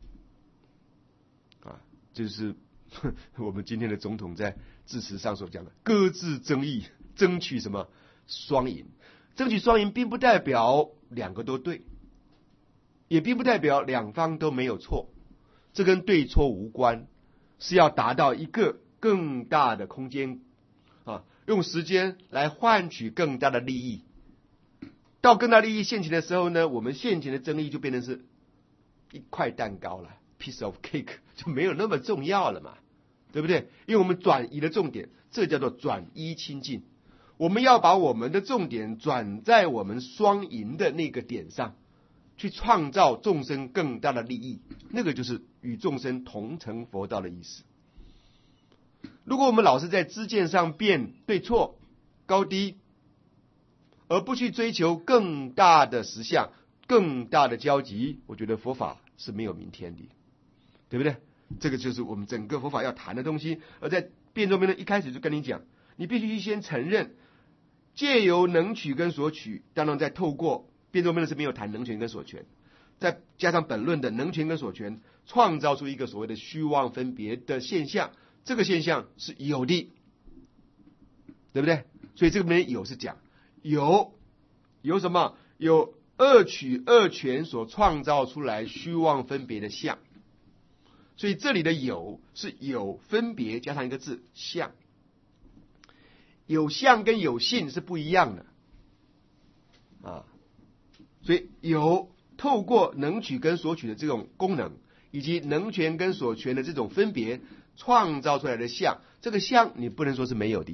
S1: 啊，这就是我们今天的总统在致辞上所讲的，搁置争议，争取什么双赢。争取双赢并不代表两个都对，也并不代表两方都没有错，这跟对错无关，是要达到一个更大的空间啊，用时间来换取更大的利益。到更大利益现前的时候呢，我们现前的争议就变成是一块蛋糕了 ，piece of cake， 就没有那么重要了嘛，对不对？因为我们转移了重点，这叫做转依清净。我们要把我们的重点转在我们双赢的那个点上，去创造众生更大的利益，那个就是与众生同成佛道的意思。如果我们老是在知见上辩对错高低，而不去追求更大的实相、更大的交集，我觉得佛法是没有明天的，对不对？这个就是我们整个佛法要谈的东西。而在辩中辩论一开始就跟你讲，你必须先承认借由能取跟所取，当然再透过辩中辩论是没有谈能权跟所权，再加上本论的能权跟所权，创造出一个所谓的虚妄分别的现象。这个现象是有的，对不对？所以这个边有是讲有有什么？有二取二权所创造出来虚妄分别的相。所以这里的有是有分别加上一个字相。有相跟有性是不一样的啊，所以有透过能取跟所取的这种功能，以及能权跟所权的这种分别创造出来的相，这个相你不能说是没有的。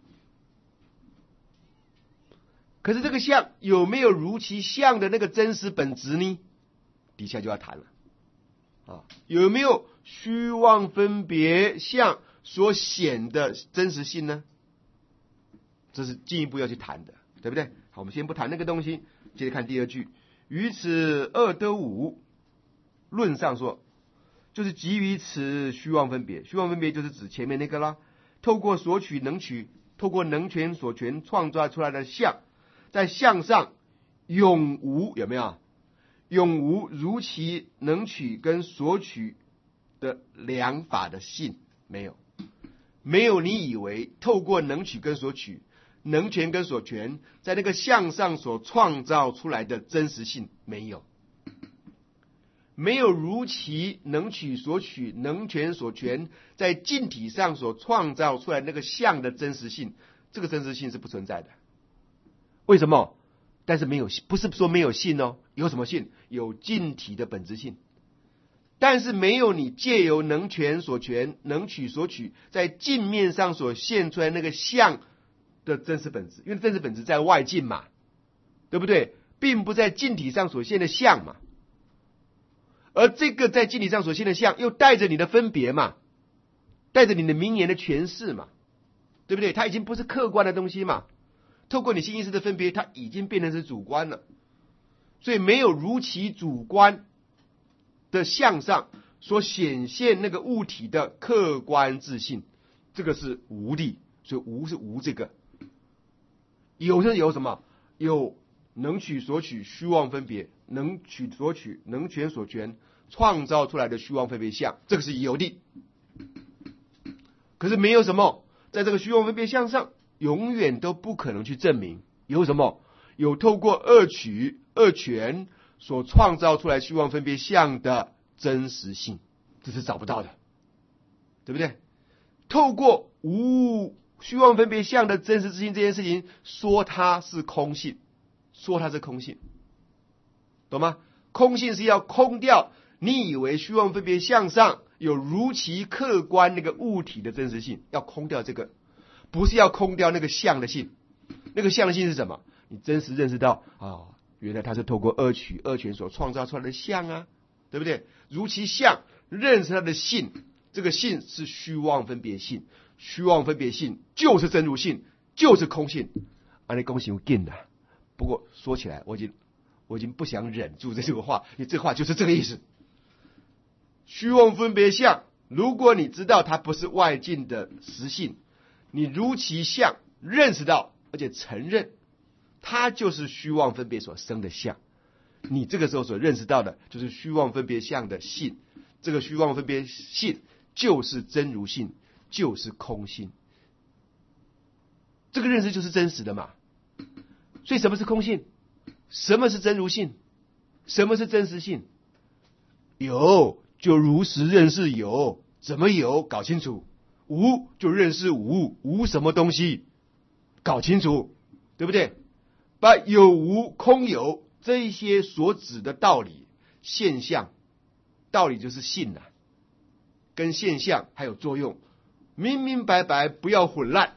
S1: 可是这个相有没有如其相的那个真实本质呢？底下就要谈了啊，有没有虚妄分别相所显的真实性呢？这是进一步要去谈的，对不对？好，我们先不谈那个东西，接着看第二句。于此二得五，论上说，就是基于此虚妄分别。虚妄分别就是指前面那个啦，透过所取能取，透过能权所权创造出来的相，在相上永无，有没有？永无如其能取跟所取的两法的性，没有。没有你以为透过能取跟所取，能权跟所权在那个相上所创造出来的真实性，没有。没有如其能取所取，能权所权在境体上所创造出来那个相的真实性，这个真实性是不存在的。为什么？但是没有，不是说没有性哦，有什么性？有境体的本质性。但是没有你借由能权所权、能取所取，在镜面上所现出来那个相的真实本质，因为真实本质在外境嘛，对不对？并不在境体上所现的相嘛。而这个在境体上所现的相，又带着你的分别嘛，带着你的名言的诠释嘛，对不对？它已经不是客观的东西嘛，透过你心意识的分别，它已经变成是主观了。所以没有如其主观的相上所显现那个物体的客观自性，这个是无的，所以无是无这个。有是有什么？有能取所取，虚妄分别，能取所取，能全所全，创造出来的虚妄分别相，这个是有的。可是没有什么，在这个虚妄分别相上，永远都不可能去证明有什么，有透过二取二全所创造出来虚妄分别相的真实性，这是找不到的，对不对？透过无虚妄分别相的真实之性这件事情，说它是空性，说它是空性，懂吗？空性是要空掉你以为虚妄分别相上有如其客观那个物体的真实性，要空掉这个，不是要空掉那个相的性。那个相的性是什么？你真实认识到啊、哦，原来它是透过二取二全所创造出来的相啊，对不对？如其相，认识它的性，这个性是虚妄分别性，虚妄分别性就是真如性，就是空性。啊，你恭喜我劲了。不过说起来，我已经我已经不想忍住这个话，因为这话就是这个意思。虚妄分别相，如果你知道它不是外境的实性，你如其相认识到，而且承认它就是虚妄分别所生的相，你这个时候所认识到的就是虚妄分别相的性，这个虚妄分别性就是真如性，就是空性，这个认识就是真实的嘛。所以什么是空性？什么是真如性？什么是真实性？有就如实认识有，怎么有？搞清楚。无就认识无，无什么东西？搞清楚，对不对？把有无空有这一些所指的道理现象，道理就是性啊，跟现象还有作用，明明白白，不要混乱，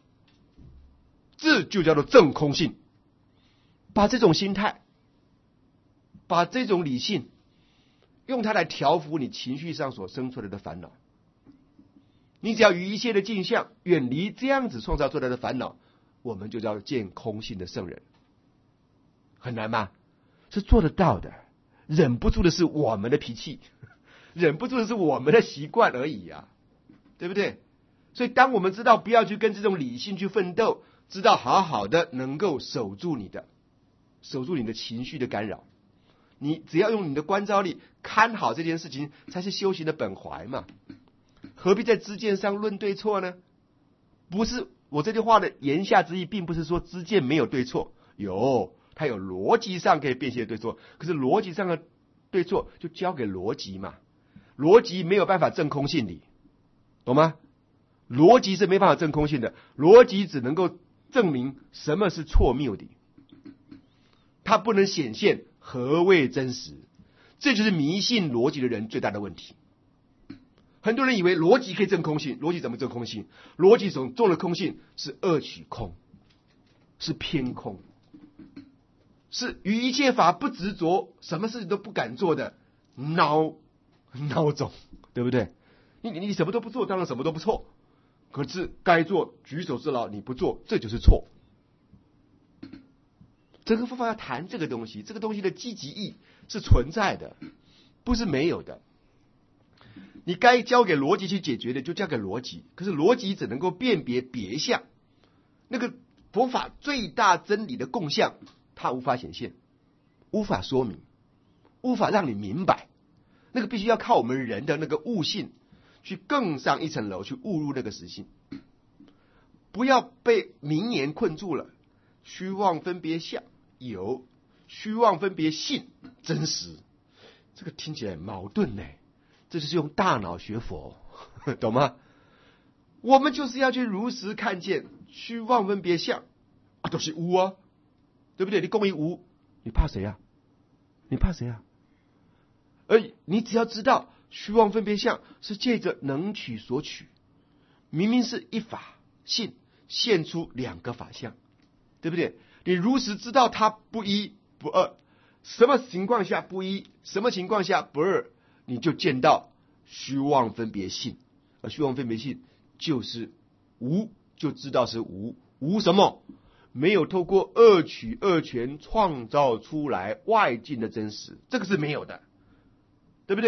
S1: 这就叫做正空性。把这种心态，把这种理性，用它来调伏你情绪上所生出来的烦恼。你只要与一切的镜像远离这样子创造出来的烦恼，我们就叫见空性的圣人。很难吗？是做得到的。忍不住的是我们的脾气，忍不住的是我们的习惯而已啊，对不对？所以当我们知道不要去跟这种理性去奋斗，知道好好的能够守住你的守住你的情绪的干扰，你只要用你的观照力看好这件事情，才是修行的本怀嘛。何必在知见上论对错呢？不是，我这句话的言下之意并不是说知见没有对错，有，它有逻辑上可以辨析的对错，可是逻辑上的对错就交给逻辑嘛，逻辑没有办法证空性理，懂吗？逻辑是没办法证空性的，逻辑只能够证明什么是错谬的，它不能显现何谓真实，这就是迷信逻辑的人最大的问题。很多人以为逻辑可以证空性，逻辑怎么证空性？逻辑所中的空性是二取空，是偏空，是与一切法不执着，什么事情都不敢做的孬孬种，对不对？你你什么都不做，当然什么都不错，可是该做举手之劳你不做，这就是错。整个佛法要谈这个东西，这个东西的积极意是存在的，不是没有的。你该交给逻辑去解决的就交给逻辑，可是逻辑只能够辨别别相，那个佛法最大真理的共相它无法显现，无法说明，无法让你明白，那个必须要靠我们人的那个悟性去更上一层楼，去悟入那个实性。不要被名言困住了，虚妄分别相有，虚妄分别性真实，这个听起来矛盾呢。这就是用大脑学佛，懂吗？我们就是要去如实看见虚妄分别相啊，都是无啊，对不对？你共于无，你怕谁啊？你怕谁啊？而你只要知道虚妄分别相是借着能取所取，明明是一法性现出两个法相，对不对？你如实知道它不一不二，什么情况下不一，什么情况下不二，你就见到虚妄分别性，而虚妄分别性就是无，就知道是无。无什么？没有透过二取二全创造出来外境的真实，这个是没有的，对不对？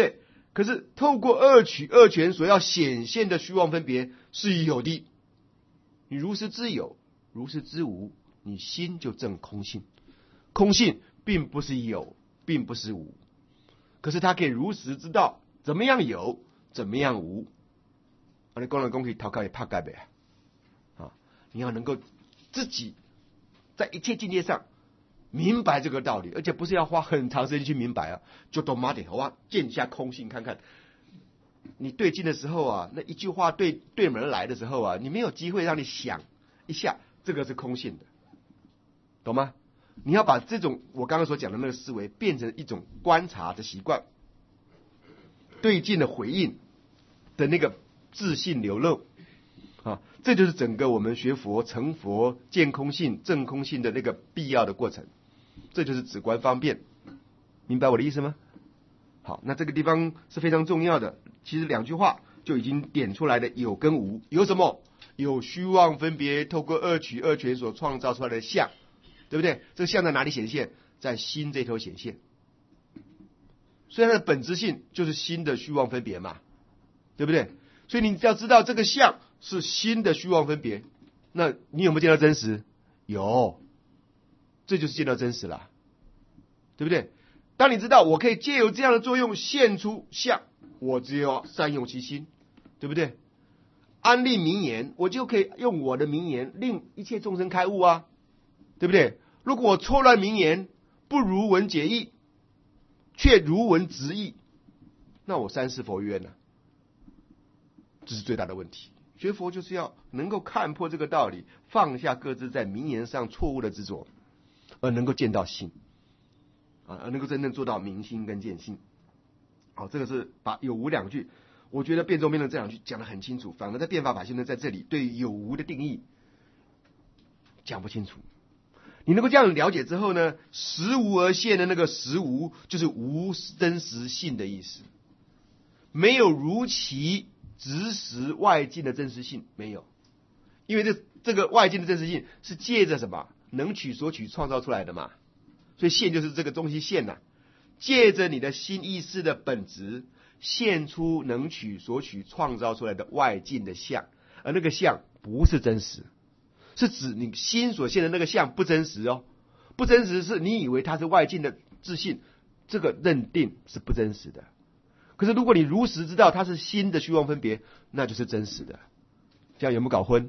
S1: 可是透过二取二全所要显现的虚妄分别是有的。你如实知有，如实知无，你心就证空性。空性并不是有，并不是无，可是它可以如实知道怎么样有，怎么样无。你讲来讲去，头壳也怕改呗啊！你要能够自己在一切境界上明白这个道理，而且不是要花很长时间去明白啊，就懂马点好吧？见一下空性，看看你对境的时候啊，那一句话对对门而来的时候啊，你没有机会让你想一下，这个是空性的，懂吗？你要把这种我刚刚所讲的那个思维变成一种观察的习惯，对境的回应的那个自信流露啊，这就是整个我们学佛、成佛、见空性、证空性的那个必要的过程。这就是止观方便，明白我的意思吗？好，那这个地方是非常重要的。其实两句话就已经点出来的有跟无。有什么？有虚妄分别透过二取二全所创造出来的相，对不对？这个相在哪里显现？在心这头显现。所以它的本质性就是心的虚妄分别嘛，对不对？所以你只要知道这个相是心的虚妄分别，那你有没有见到真实？有，这就是见到真实了，对不对？当你知道我可以借由这样的作用现出相，我只有善用其心，对不对？安立名言，我就可以用我的名言令一切众生开悟啊，对不对？如果我错乱名言，不如文解义，却如文直义，那我三世佛冤呢、啊？这是最大的问题。学佛就是要能够看破这个道理，放下各自在名言上错误的执着，而能够见到心啊，而能够真正做到明心跟见性。好，这个是把有无两句，我觉得辩中辩论这两句讲得很清楚，反而在辩法法性呢在这里对有无的定义讲不清楚。你能够这样了解之后呢，实无而现的那个实无，就是无真实性的意思，没有如其直实外境的真实性，没有，因为这这个外境的真实性是借着什么能取所取创造出来的嘛，所以现就是这个东西现呐、啊，借着你的心意识的本质，现出能取所取创造出来的外境的相，而那个相不是真实，是指你心所现的那个相不真实哦，不真实是你以为它是外境的自信，这个认定是不真实的。可是如果你如实知道它是心的虚妄分别，那就是真实的。这样有没有搞混？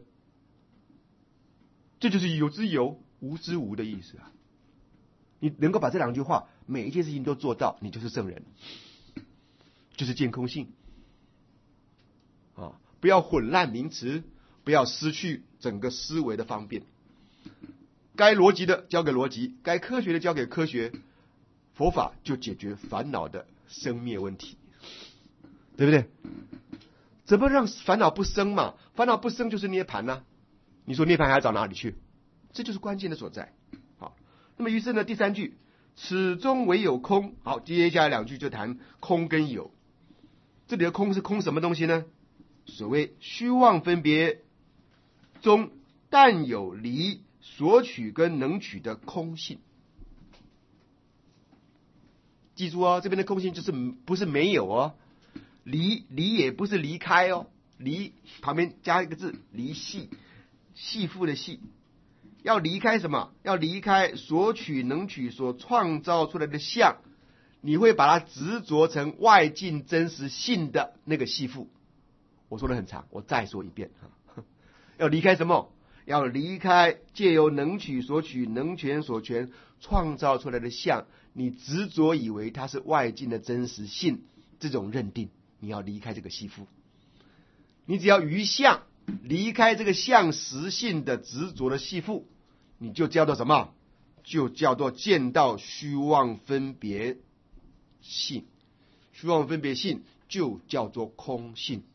S1: 这就是有之有，无之无的意思啊！你能够把这两句话每一件事情都做到，你就是圣人，就是见空性啊！不要混乱名词，不要失去整个思维的方便。该逻辑的交给逻辑，该科学的交给科学，佛法就解决烦恼的生灭问题。对不对？怎么让烦恼不生嘛？烦恼不生就是涅槃呐、啊。你说涅槃还要找哪里去？这就是关键的所在。好，那么于是呢，第三句，此中唯有空。好，接下来两句就谈空跟有。这里的空是空什么东西呢？所谓虚妄分别中，但有离所取跟能取的空性。记住哦，这边的空性就是不是没有哦。离离也不是离开哦，离旁边加一个字，离系，系缚的系，要离开什么？要离开所取能取所创造出来的相，你会把它执着成外境真实性的那个系缚。我说的很长，我再说一遍哈。要离开什么？要离开借由能取所取、能全所全创造出来的相，你执着以为它是外境的真实性，这种认定。你要离开这个系缚，你只要于相离开这个相实性的执着的系缚，你就叫做什么？就叫做见到虚妄分别性。虚妄分别性就叫做空性，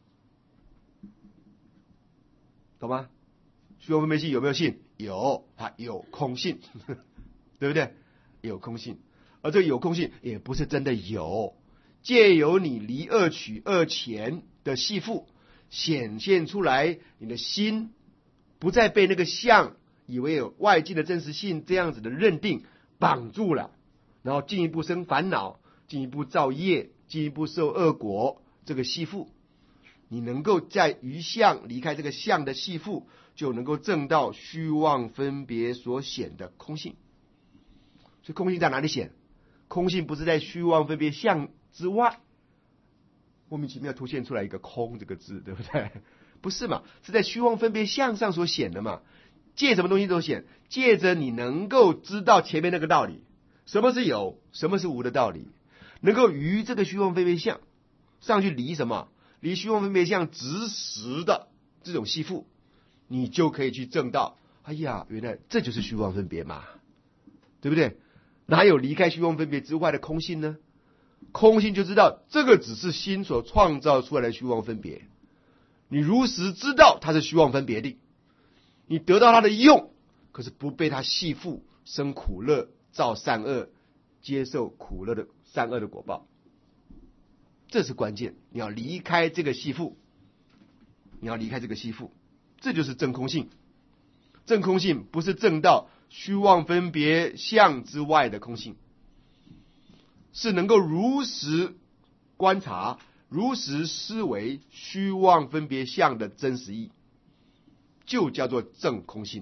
S1: 懂吗？虚妄分别性有没有性？有，它有空性，对不对？有空性，而这个有空性也不是真的有。借由你离二取二全的系缚显现出来，你的心不再被那个相以为有外境的真实性这样子的认定绑住了，然后进一步生烦恼，进一步造业， 进一步受恶果这个系缚，你能够在于相离开这个相的系缚，就能够证到虚妄分别所显的空性。所以空性在哪里显？空性不是在虚妄分别相之外，莫名其妙凸现出来一个空这个字，对不对？不是嘛，是在虚妄分别相上所显的嘛。借什么东西都显，借着你能够知道前面那个道理，什么是有，什么是无的道理，能够于这个虚妄分别相上去离什么，离虚妄分别相直实的这种系缚，你就可以去证到，哎呀，原来这就是虚妄分别嘛，对不对？哪有离开虚妄分别之外的空性呢？空性就知道这个只是心所创造出来的虚妄分别，你如实知道它是虚妄分别的，你得到它的用，可是不被它系缚，生苦乐，造善恶，接受苦乐的善恶的果报，这是关键。你要离开这个系缚，你要离开这个系缚，这就是证空性。证空性不是证到虚妄分别相之外的空性，是能够如实观察、如实思维虚妄分别相的真实义，就叫做证空性，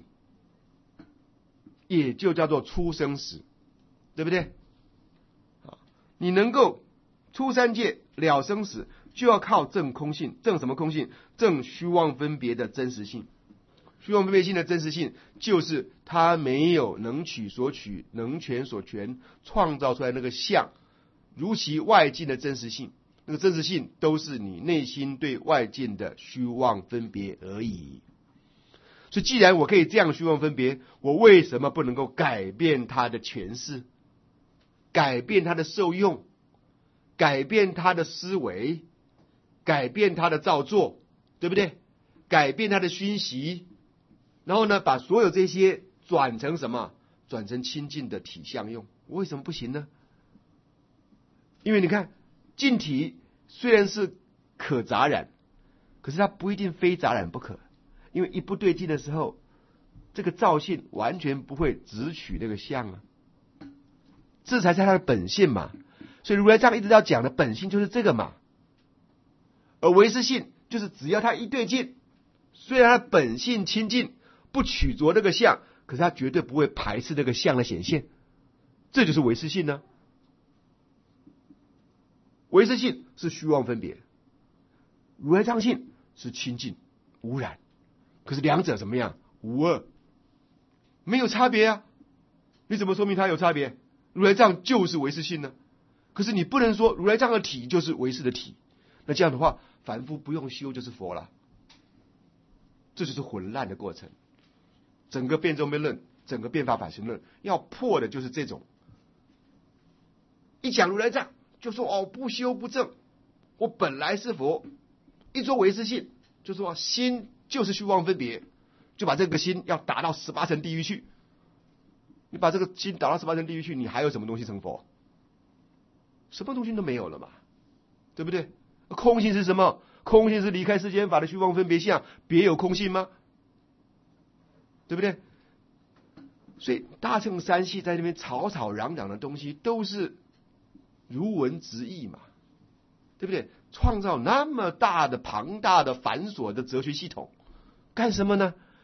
S1: 也就叫做出生时，对不对？你能够出三界了生死，就要靠证空性。证什么空性？证虚妄分别的真实性。虚妄分别性的真实性，就是它没有能取所取、能全所全创造出来那个相，如其外境的真实性。那个真实性都是你内心对外境的虚妄分别而已。所以既然我可以这样虚妄分别，我为什么不能够改变它的诠释，改变它的受用，改变它的思维，改变它的造作，对不对？改变它的熏习，然后呢，把所有这些转成什么？转成清净的体相用。我为什么不行呢？因为你看，净体虽然是可杂染，可是它不一定非杂染不可。因为一不对劲的时候，这个造性完全不会只取那个相啊，这才是它的本性嘛。所以如来藏一直要讲的本性就是这个嘛。而唯识性就是只要它一对劲，虽然它本性清净，不取着那个相，可是它绝对不会排斥那个相的显现，这就是唯识性呢。唯识性是虚妄分别，如来藏性是清净无染。可是两者怎么样？无二，没有差别啊！你怎么说明它有差别？如来藏就是唯识性呢，可是你不能说如来藏的体就是唯识的体，那这样的话，凡夫不用修就是佛了，这就是混乱的过程。整个辩证辩论，整个辩法法性论，要破的就是这种。一讲如来藏，就说哦不修不正，我本来是佛；一说唯识性，就说心就是虚妄分别，就把这个心要打到十八层地狱去。你把这个心打到十八层地狱去，你还有什么东西成佛？什么东西都没有了嘛，对不对？空性是什么？空性是离开世间法的虚妄分别相，别有空性吗？对不对？所以大乘三系在那边吵吵嚷嚷的东西，都是如文直译嘛，对不对？创造那么大的庞大的繁琐的哲学系统干什么呢？